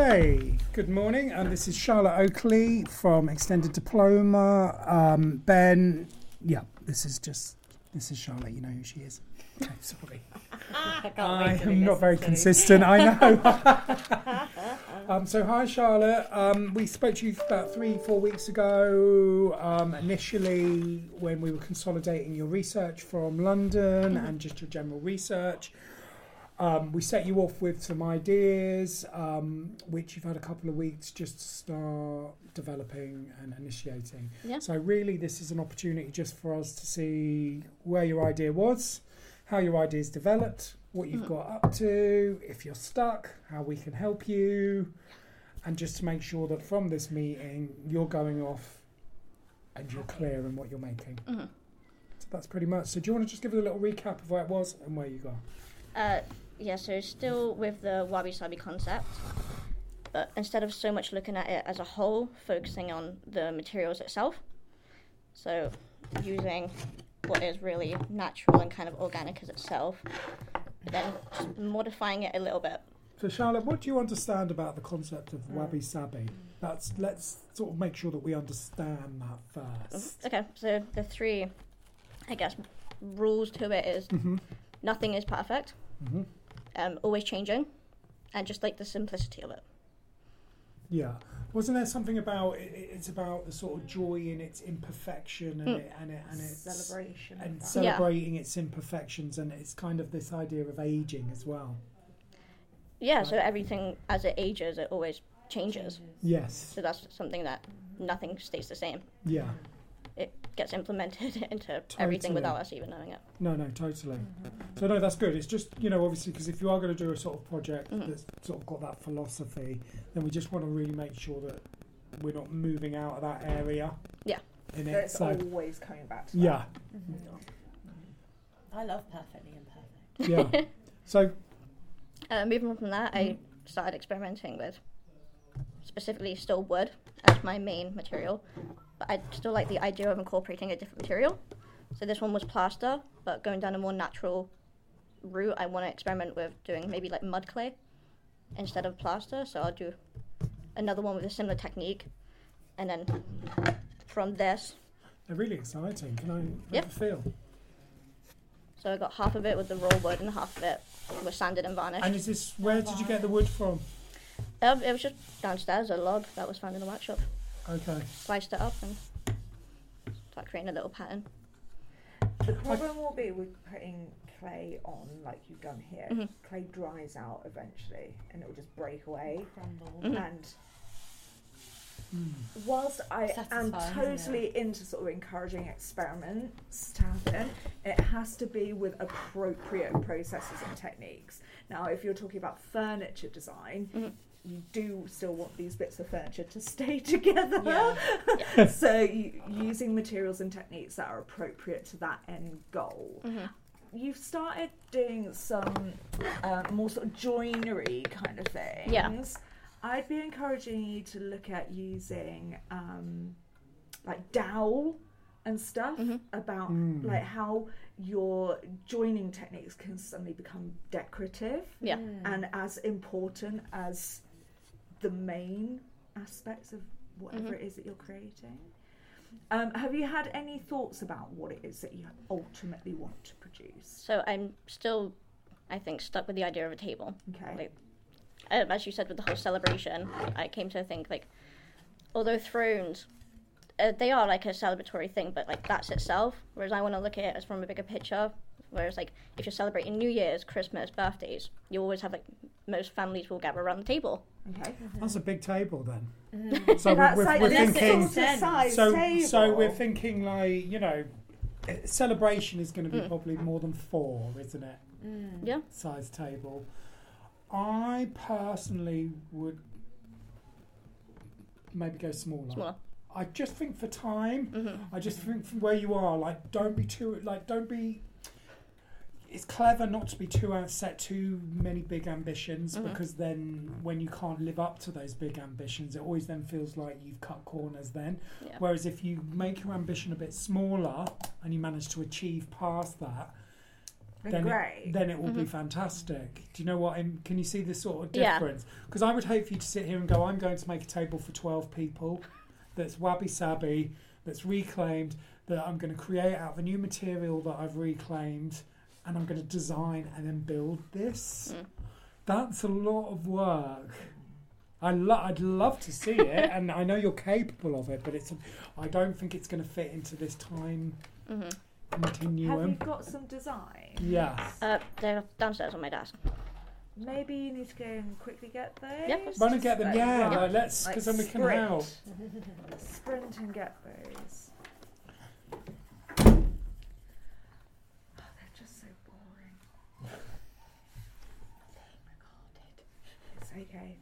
Okay, good morning, and this is Charlotte Oakley from Extended Diploma. Ben, this is Charlotte, you know who she is. Okay, sorry. I am not very consistent, I know. So hi Charlotte, we spoke to you about 3-4 weeks ago, initially when we were consolidating your research from London and just your general research. We set you off with some ideas, which you've had a couple of weeks just to start developing and initiating. Yeah. So really this is an opportunity just for us to see where your idea was, how your idea's developed, what you've got up to, if you're stuck, how we can help you, and just to make sure that from this meeting you're going off and you're clear in what you're making. So that's pretty much. So do you want to just give us a little recap of where it was and where you got? So still with the wabi-sabi concept, but instead of so much looking at it as a whole, focusing on the materials itself. So using what is really natural and kind of organic as itself, but then just modifying it a little bit. So Charlotte, what do you understand about the concept of wabi-sabi? Let's sort of make sure that we understand that first. Okay, so the three, I guess, rules to it is nothing is perfect, always changing, and just like the simplicity of it. Yeah. Wasn't there something about it's about the sort of joy in its imperfection and its celebration and celebrating its imperfections, and it's kind of this idea of aging as well. Yeah, Right. so everything as it ages, it always changes. Yes. So that's something that nothing stays the same. Yeah. It gets implemented into everything without us even knowing it. No, totally. So no, that's good. It's just, obviously, because if you are going to do a sort of project that's sort of got that philosophy, then we just want to really make sure that we're not moving out of that area. Yeah. In it. It's So always coming back to yeah. I love perfectly imperfect. Yeah. So Moving on from that, I started experimenting with specifically still wood as my main material, but I still like the idea of incorporating a different material. So this one was plaster, but going down a more natural route, I want to experiment with doing maybe like mud clay instead of plaster. So I'll do another one with a similar technique, and then from this, they're really exciting. Can I Yeah. have a feel? so I got half of it with the raw wood and half of it was sanded and varnished. And is this, where did you get the wood from? It was just downstairs, a log that was found in the workshop. Okay. Sliced it up and start creating a little pattern. The problem will be with putting clay on, like you've done here. Clay dries out eventually, and it will just break away. Crumble. And whilst I am Satisfying, totally into sort of encouraging experiments to happen, it has to be with appropriate processes and techniques. Now, if you're talking about furniture design, you do still want these bits of furniture to stay together. Yeah. So using materials and techniques that are appropriate to that end goal. You've started doing some more sort of joinery kind of things. Yeah. I'd be encouraging you to look at using like dowel and stuff about like how your joining techniques can suddenly become decorative Yeah. and as important as the main aspects of whatever it is that you're creating. Have you had any thoughts about what it is that you ultimately want to produce? So I'm still, I think, stuck with the idea of a table. Okay. Like, as you said with the whole celebration, I came to think, like, although thrones, they are like a celebratory thing, but like that's itself, whereas I want to look at it as from a bigger picture. Whereas like if you're celebrating New Year's, Christmas, birthdays, you always have like most families will gather around the table. Okay. That's a big table then. So That's we're like thinking. this sort of size So table. we're thinking like, celebration is going to be probably more than 4, isn't it? Yeah. Size table. I personally would maybe go smaller. Smaller. I just think for time, I just think from where you are, like don't be. It's clever not to be set too many big ambitions, because then when you can't live up to those big ambitions, it always then feels like you've cut corners then. Yeah. Whereas if you make your ambition a bit smaller and you manage to achieve past that, Then great. Then it will be fantastic. Do you know what? Can you see this sort of Yeah. difference? Because I would hate for you to sit here and go, I'm going to make a table for 12 people that's wabi-sabi, that's reclaimed, that I'm going to create out of a new material that I've reclaimed, and I'm going to design and then build this. That's a lot of work. I'd love to see it, and I know you're capable of it, but I don't think it's going to fit into this time continuum. Have you got some design? Yes. They're downstairs on my desk. Maybe you need to go and quickly get those. Yep. Run and get them, yeah. Run. Like, let's, because then we can sprint. help. Sprint and get those. Oh, they're just so boring. It's okay.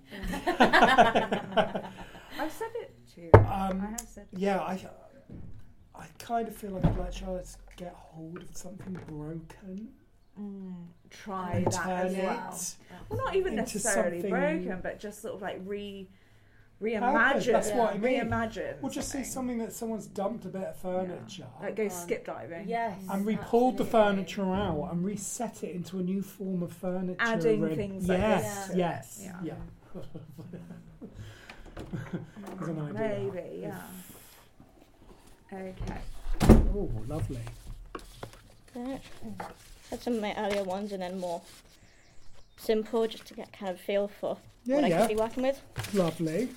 I've said it to you. I have said it. Yeah, I kind of feel like I'd like Charlotte to get hold of something broken. Try and that turn as well. it Well, not even into necessarily something broken, but just sort of like reimagine. That's what I mean. Reimagine. We'll just see something that someone's dumped a bit of furniture. Like go skip diving. Yes. And re-pulled the furniture out and reset it into a new form of furniture. Adding and things like yes, this. yes, Yeah. yeah. There's an idea. Maybe, yeah. Okay. Oh, lovely. Had some of my earlier ones and then more simple, just to get kind of feel for Yeah, what I yeah. could be working with. Lovely.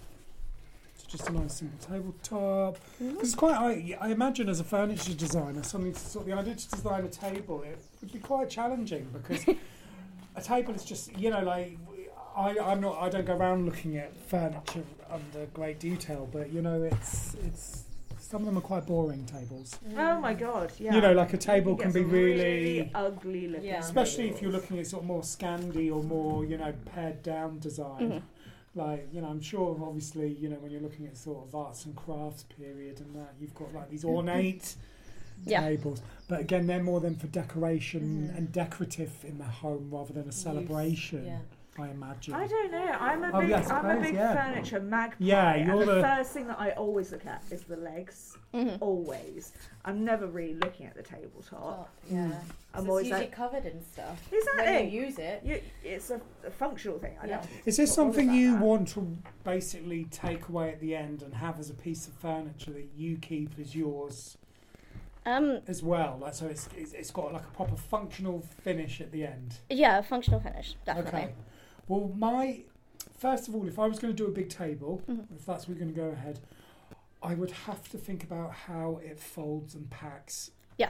So just a nice simple tabletop. Because it's quite, I imagine as a furniture designer, the idea to design a table, it would be quite challenging because a table is just, like, I don't go around looking at furniture under great detail, but it's some of them are quite boring tables. Oh my god, yeah. Like a table can be really ugly looking. Yeah. especially if you're looking at sort of more Scandi or more, pared down design. Like, I'm sure obviously, when you're looking at sort of arts and crafts period and that, you've got like these ornate tables. But again, they're more than for decoration and decorative in the home rather than a celebration. Yeah. I imagine. I don't know. I'm a big furniture magpie. Yeah, and you're the the first thing that I always look at is the legs. Always. I'm never really looking at the tabletop. Yeah. I'm So always it's usually like, covered in stuff. exactly. When you use it. It's a functional thing. I don't. Is this Not all something about you that. want to basically take away at the end and have as a piece of furniture that you keep as yours as well? Like, so it's got like a proper functional finish at the end. Yeah, functional finish, definitely. Okay. Well, first of all, if I was going to do a big table, if that's what we're going to go ahead, I would have to think about how it folds and packs. Yeah.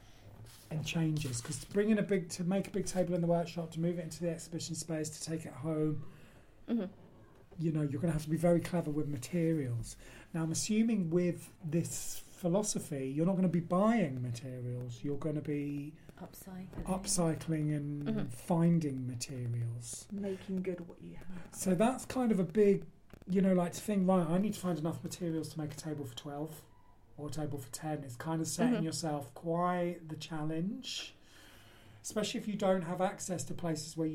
And changes, because to make a big table in the workshop, to move it into the exhibition space, to take it home, you're going to have to be very clever with materials. Now, I'm assuming with this philosophy, you're not going to be buying materials. You're going to be upcycling and finding materials. Making good what you have. So that's kind of a big, like to think, right, I need to find enough materials to make a table for 12 or a table for 10. It's kind of setting yourself quite the challenge, especially if you don't have access to places where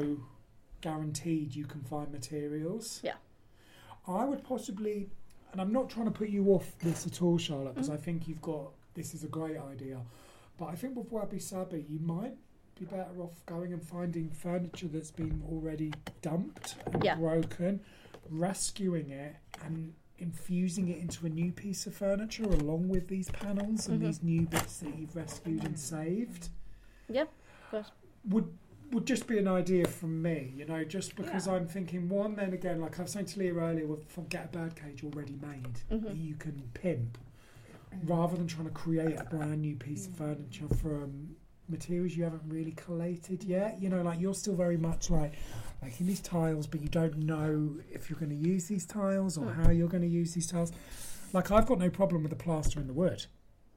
guaranteed you can find materials. Yeah. I would possibly, and I'm not trying to put you off this at all, Charlotte, because I think this is a great idea. But I think with Wabi Sabi, you might be better off going and finding furniture that's been already dumped and broken, rescuing it and infusing it into a new piece of furniture along with these panels and these new bits that you've rescued and saved. Yeah, of course. Would just be an idea from me, just because I'm thinking, one, then again, like I was saying to Leah earlier, get a birdcage already made that you can pimp, rather than trying to create a brand new piece of furniture from materials you haven't really collated yet. Like you're still very much like in these tiles, but you don't know if you're going to use these tiles or how you're going to use these tiles. Like I've got no problem with the plaster in the wood.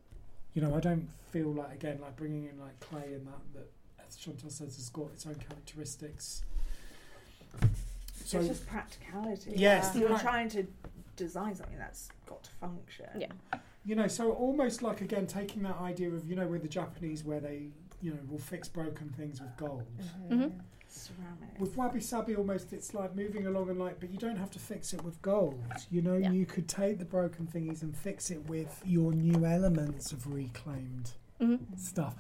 I don't feel like, again, like bringing in like clay and that as Chantal says, has got its own characteristics. So it's just practicality. Yes. You're trying to design something that's got to function. Yeah. So almost like, again, taking that idea of, with the Japanese where they, will fix broken things with gold. Ceramic. With Wabi Sabi, almost it's like moving along and but you don't have to fix it with gold. You could take the broken thingies and fix it with your new elements of reclaimed stuff.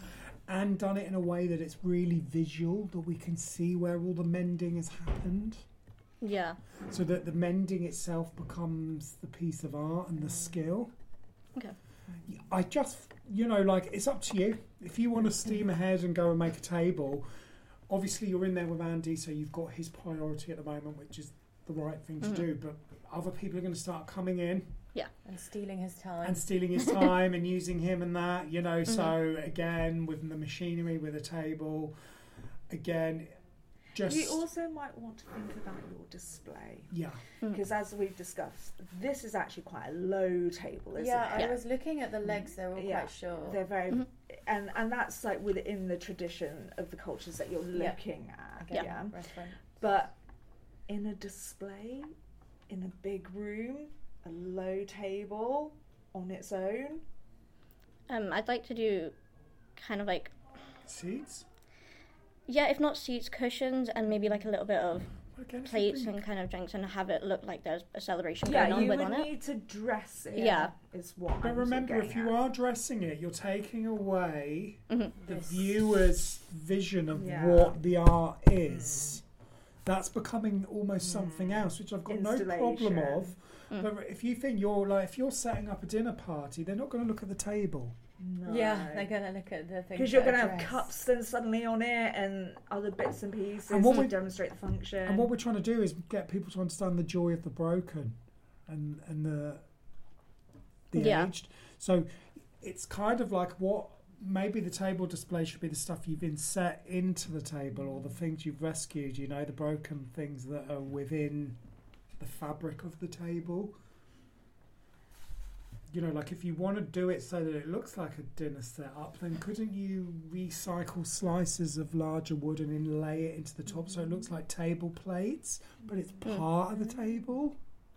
and done it in a way that it's really visual, that we can see where all the mending has happened, Yeah. so that the mending itself becomes the piece of art and the skill. Okay. I just, like, it's up to you. If you want to steam ahead and go and make a table, obviously you're in there with Andy, so you've got his priority at the moment, which is the right thing to do, but other people are going to start coming in And stealing his time. and stealing his time and using him and that, so again, with the machinery, with a table, again, just... You also might want to think about your display. Yeah. Because as we've discussed, this is actually quite a low table, isn't Yeah, it? I was looking at the legs, they were all Yeah. quite short. They're very... And that's like within the tradition of the cultures that you're Yeah. looking at. Okay, Yeah. reference. But in a display, in a big room, a low table on its own. I'd like to do kind of like, Seats? yeah, if not seats, cushions, and maybe like a little bit of Again, if plates you bring- and kind of drinks, and have it look like there's a celebration Yeah, going on you with would on it. need to dress it. Yeah. Is what. But I'm remember, sort of if you getting at. are dressing it, you're taking away the This- viewer's vision of Yeah. what the art is. That's becoming almost something else, which I've got no problem Installation. of. But if you think if you're setting up a dinner party, they're not going to look at the table. No. Yeah, they're going to look at the things. Because you're that going to are have dressed. cups then suddenly on it and other bits and pieces And what to we- demonstrate the function. And what we're trying to do is get people to understand the joy of the broken and the Yeah. aged. So it's kind of like what maybe the table display should be the stuff you've inset into the table, or the things you've rescued, the broken things that are within the fabric of the table. Like if you want to do it so that it looks like a dinner setup, then couldn't you recycle slices of larger wood and inlay it into the top so it looks like table plates, but it's part of the table?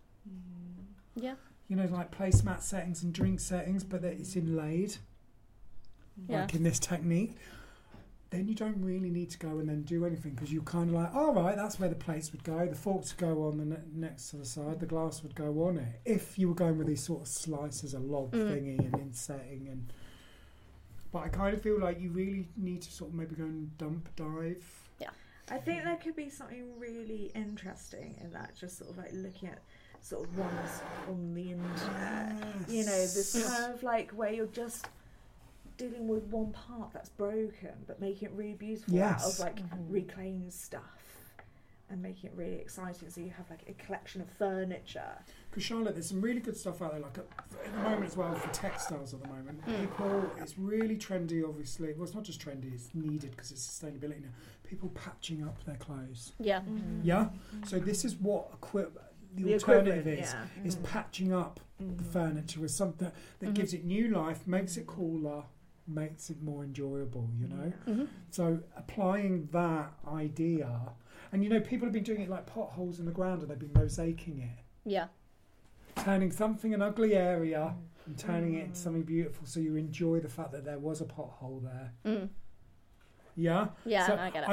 Yeah. Like placemat settings and drink settings, but that it's inlaid, Yeah. like in this technique. Then you don't really need to go and then do anything, because you're kind of like, all right, that's where the plates would go, the forks would go on the next to the side, the glass would go on it. If you were going with these sort of slices, a log thingy and insetting, but I kind of feel like you really need to sort of maybe go and dump dive. I think there could be something really interesting in that, just sort of like looking at sort of ones on the internet. This kind of like where you're just dealing with one part that's broken, but making it really beautiful out Yes. of like reclaimed stuff and making it really exciting. So you have like a collection of furniture. Because Charlotte, there's some really good stuff out there, like at the moment as well, for textiles at the moment. People, it's really trendy, obviously. Well, it's not just trendy, it's needed because it's sustainability now. People patching up their clothes. Yeah. Yeah? So this is what the The alternative equivalent, is. yeah. Is patching up the furniture with something that gives it new life, makes it cooler, makes it more enjoyable, So applying that idea, and people have been doing it like potholes in the ground, and they've been mosaicing it. Yeah. Turning something an ugly area and turning it into something beautiful, so you enjoy the fact that there was a pothole there. Yeah? Yeah, So no, I get it.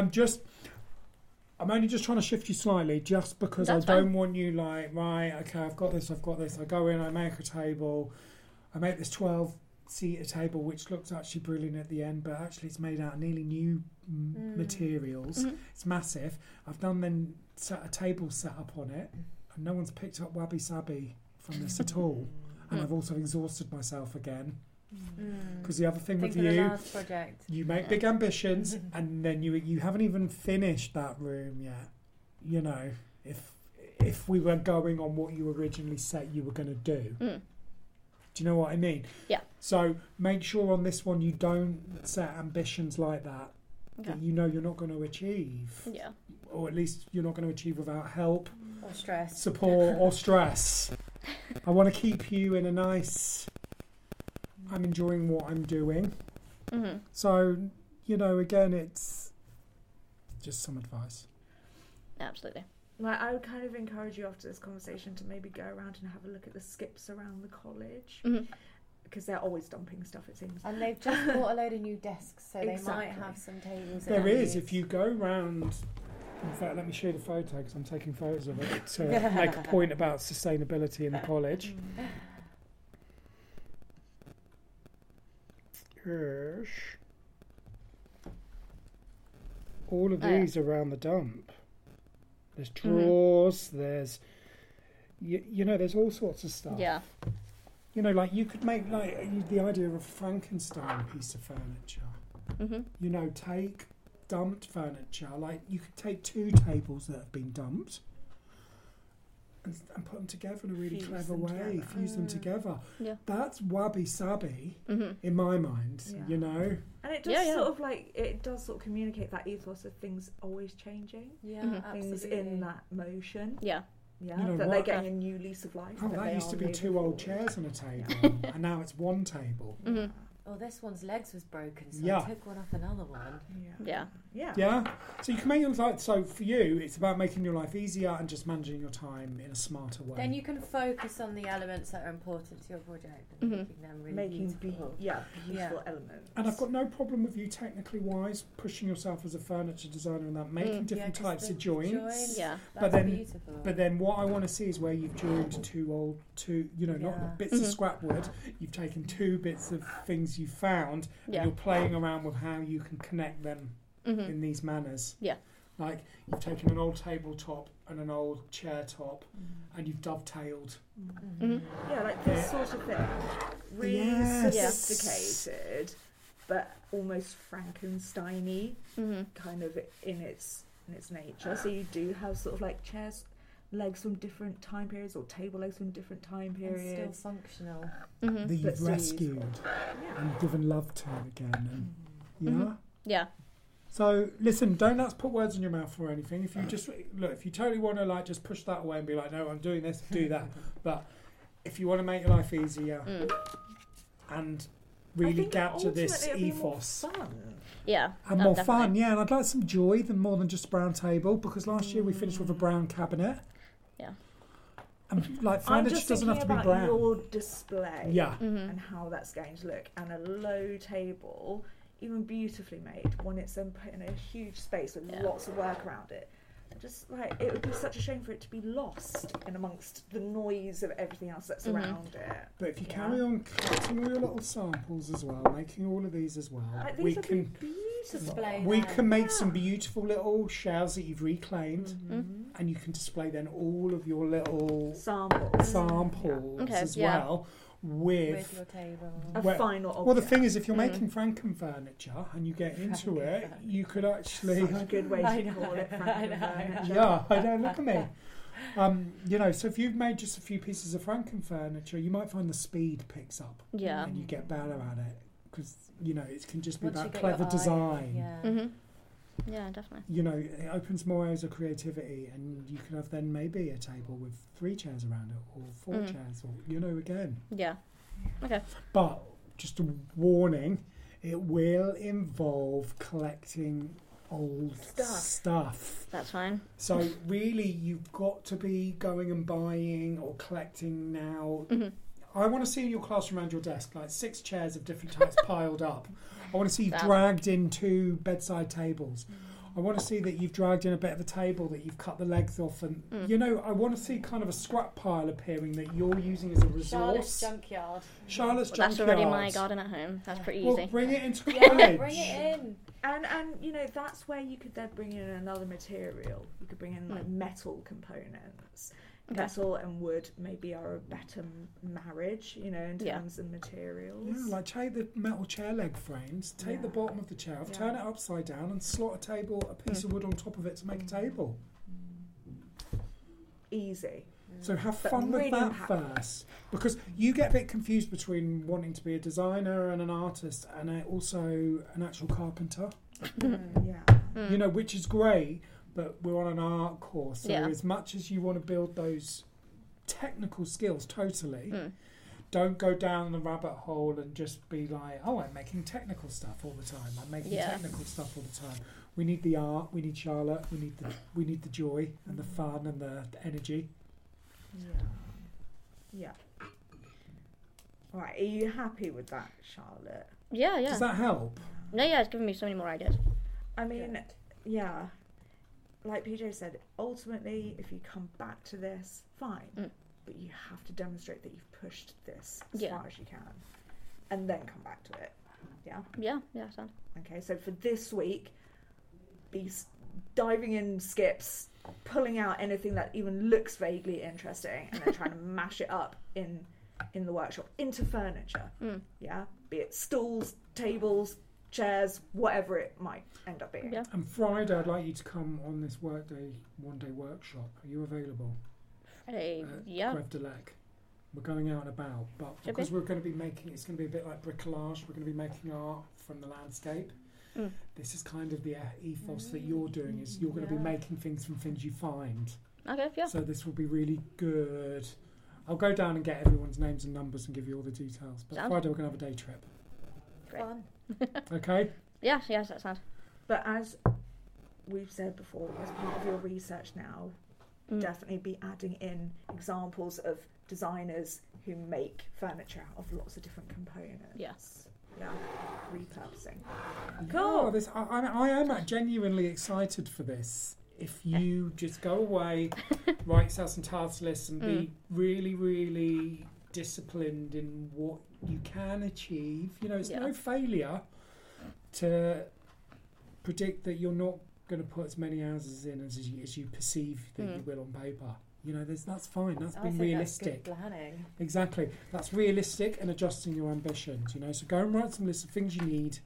I'm only just trying to shift you slightly, just because That's I don't fine. want you like, right, okay, I've got this. I go in, I make a table, I make this 12-seater table, which looks actually brilliant at the end, but actually it's made out of nearly new materials. It's massive. I've done then set a table set up on it, and no one's picked up Wabi Sabi from this at all. And I've also exhausted myself again. Because the other thing Think with of the you, last project. you make big ambitions, and then you haven't even finished that room yet. If we were going on what you originally said you were going to do. Do you know what I mean? Yeah. So make sure on this one you don't set ambitions like that Okay. that you're not going to achieve, Yeah. or at least you're not going to achieve without help, Or stress. support, or stress. I want to keep you in a nice, I'm enjoying what I'm doing. So, again, it's just some advice. Absolutely. Like, I would kind of encourage you after this conversation to maybe go around and have a look at the skips around the college, because they're always dumping stuff, it seems. And they've just bought a load of new desks, so they might Exactly. have some tables. There that is, need- if you go round. In fact, let me show you the photo because I'm taking photos of it to make a point about sustainability in the college. Yes. all of Oh, yeah. these around the dump. There's drawers, there's, there's all sorts of stuff. Yeah. Like you could make like the idea of a Frankenstein piece of furniture. Mhm. Take dumped furniture. Like you could take 2 tables that have been dumped and put them together in a really Fuse clever them way. together. Fuse them together. Yeah. That's wabi sabi Mhm. in my mind. Yeah. And it does Yeah, yeah. sort of like it does sort of communicate that ethos of things always changing, Yeah, Mhm. things absolutely. in that motion. Yeah. Yeah, You know that what? they're getting a new lease of life. Oh, that that they used to are be moving 2 old forward. chairs on a table, and now it's 1 table. Mhm. Oh, this one's legs was broken, so Yeah. I took one off another one. Yeah. Yeah. Yeah. So you can make your life. So for you, it's about making your life easier and just managing your time in a smarter way. Then you can focus on the elements that are important to your project and Mhm. making them really Making beautiful. beautiful elements. And I've got no problem with you technically wise pushing yourself as a furniture designer and that making different 'cause types the of joints. Yeah. That's But then- beautiful. But then what I want to see is where you've joined not Yeah. bits of Mhm. scrap wood. You've taken 2 bits of things you found Yeah. and you're playing around with how you can connect them Mhm. in these manners. Yeah. Like you've taken an old tabletop and an old chair top and you've dovetailed. Mhm. Yeah, like this sort of thing. Really Yes. sophisticated, but almost Frankenstein-y, Mhm. kind of in its nature. So you do have sort of like chairs legs from different time periods or table legs from different time And still periods. functional. Mhm. That you've But still rescued useful. Yeah. and given love to again. And, yeah. Mhm. Yeah. So listen, don't let's put words in your mouth or anything. If you just if you totally want to like just push that away and be like, no, I'm doing this, do that. But if you want to make your life easier and I really think capture this ultimately it'll be more ethos fun. Yeah. and Oh, more definitely. fun, yeah. And I'd like some joy than more than just a brown table because last year we finished with a brown cabinet. Yeah. And like I'm furniture just doesn't thinking have to be about brown. your display Yeah. Mhm. and how that's going to look. And a low table, even beautifully made, when it's then put in a huge space with Yeah. lots of work around it. Just like it would be such a shame for it to be lost in amongst the noise of everything else that's Mhm. around it. But if you Yeah. carry on collecting all your little samples as well, making all of these as well, Like, we these would be can beautiful. Display we them. can make Yeah. some beautiful little shelves that you've reclaimed, Mhm. and you can display then all of your little Samples. samples Okay, as yeah. well With your table. A Well- final object. Well, the thing is, if you're Mm. making Franken furniture and you get into it, Franken you could actually. Such a good way I to call know, it I Franken know. furniture. Yeah, I don't look at me. So if you've made just a few pieces of Franken furniture, you might find the speed picks up Yeah. and you get better at it because it can just be Once you about get your clever eye, design. Yeah. Mhm. Yeah, definitely. It opens more areas of creativity, and you can have then maybe a table with 3 chairs around it or 4 Mm. chairs, or again. Yeah. Okay. But just a warning, it will involve collecting old stuff. That's fine. So really, you've got to be going and buying or collecting now. Mhm. I want to see in your classroom around your desk like 6 chairs of different types piled up. I want to see you That. dragged in 2 bedside tables. I want to see that you've dragged in a bit of a table that you've cut the legs off, and I want to see kind of a scrap pile appearing that you're using as a resource. Charlotte's junkyard. Charlotte's Well, that's junkyard. already my garden at home. That's pretty Well, easy. bring it into Yeah, college. bring it in. And that's where you could then bring in another material. You could bring in like metal components. Okay. Metal and wood maybe are a better marriage, in Yeah. terms of materials. Yeah, like take the metal chair leg frames, take the Yeah. bottom of the chair off, Yeah. turn it upside down, and slot a piece of wood on top of it to make a table. Easy. So have But fun with really that impactful. first, because you get a bit confused between wanting to be a designer and an artist, and also an actual carpenter. Yeah. Which is great, but we're on an art course, so Yeah. as much as you want to build those technical skills, totally. Mm. Don't go down the rabbit hole and just be like, oh, I'm making technical stuff all the time. I'm making Yeah. technical stuff all the time. We need the art. We need Charlotte. We need the joy and the fun and the energy. Yeah. All right. Are you happy with that, Charlotte? Yeah, yeah. Does that help? No, yeah, it's given me so many more ideas. I mean, yeah. Like PJ said, ultimately, if you come back to this, fine. Mm. But you have to demonstrate that you've pushed this as Yeah. far as you can, and then come back to it. Yeah. Yeah, sound. Okay. So for this week, be diving in skips, pulling out anything that even looks vaguely interesting, and then trying to mash it up in the workshop into furniture. Yeah, be it stools, tables, chairs, whatever it might end up being. Yeah. And Friday, I'd like you to come on this one-day workshop. Are you available? Friday, At yeah. Grève de Lec. We're going out and about, but Should because be. we're going to be making, it's going to be a bit like bricolage. We're going to be making art from the landscape. This is kind of the ethos that you're doing. Is you're going to be making things from things you find. Okay, yeah. So this will be really good. I'll go down and get everyone's names and numbers and give you all the details. But Sound. Friday we're going to have a day trip. Great. Fun. Okay. Yes, that sounds. But as we've said before, as part of your research now, definitely be adding in examples of designers who make furniture out of lots of different components. Yes. Yeah, repurposing. Oh, this I am genuinely excited for this. If you just go away, write yourself some task lists and be really, really disciplined in what you can achieve. You know, it's no failure to predict that you're not going to put as many hours in as you perceive that you will on paper. You know, that's fine. That's being realistic. That's good planning. Exactly. That's realistic and adjusting your ambitions. You know, so go and write some lists of things you need,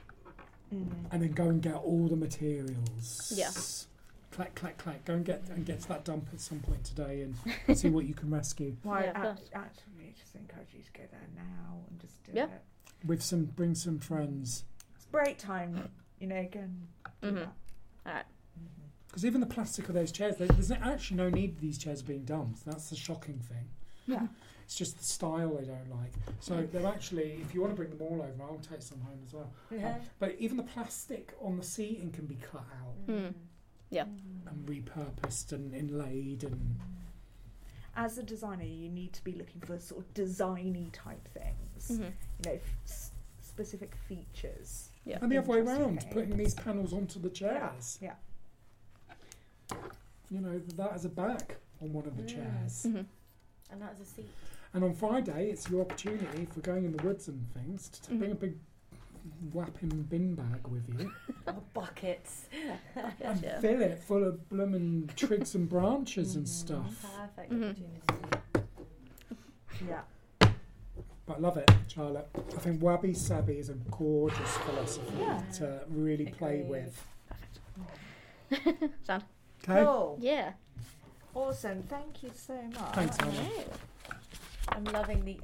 and then go and get all the materials. Yeah. Clack, clack, clack. Go and get to that dump at some point today and see what you can rescue. Well, Yeah, of course. actually, just encourage you to go there now and just do Yeah. it. Bring some friends. It's break time, you know, go and do that. Alright. Because even the plastic of those chairs, there's actually no need these chairs being dumped. That's the shocking thing. Yeah. It's just the style they don't like. So they're actually, if you want to bring them all over, I'll take some home as well. Yeah. But even the plastic on the seating can be cut out Yeah. and repurposed and inlaid and... As a designer, you need to be looking for sort of designy type things. You know, specific features. Yeah. And the other way Interesting around, things. putting these panels onto the chairs. Yeah. You know, that as a back on one of the chairs. And that's a seat. And on Friday, it's your opportunity, if we're going in the woods and things, to bring a big whapping bin bag with you Oh, buckets. and Yeah. fill it full of blooming twigs and branches and stuff. Perfect opportunity. Yeah. But I love it, Charlotte. I think Wabi Sabi is a gorgeous philosophy to really play Agreed. with. Sound. Okay? Cool. Yeah. Awesome. Thank you so much. Thanks, Hannah. Right. I'm loving the